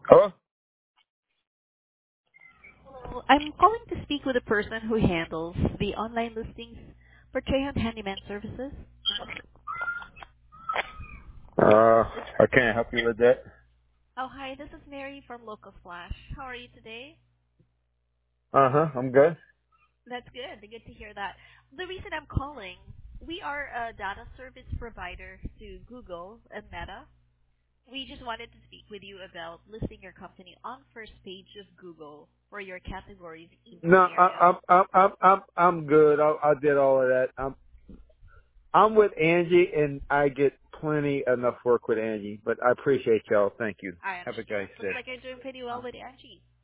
Hello? Hello. I'm calling to speak with the person who handles the online listings for Trejon Handyman Services. I can't help you with that. Oh, hi. This is Mary from Local Flash. How are you today? I'm good. That's good. Good to hear that. The reason I'm calling, we are a data service provider to Google and Meta. We just wanted to speak with you about listing your company on first page of Google for your categories in No, your area. I'm good. I did all of that. I'm with Angie, and I get plenty enough work with Angie. But I appreciate y'all. Thank you. I Have a understand. great Looks day. like you're doing pretty well with Angie.